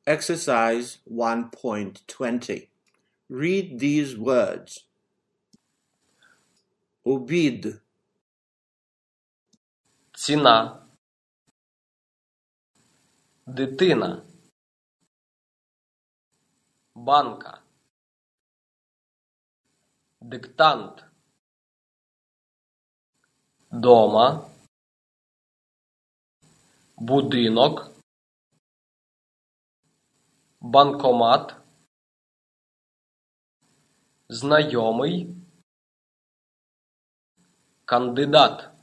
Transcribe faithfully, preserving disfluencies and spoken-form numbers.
Exercise one point twenty. Read these words. Обід, ціна, дитина, банка, диктант, дома, будинок, банкомат, знайомий, кандидат.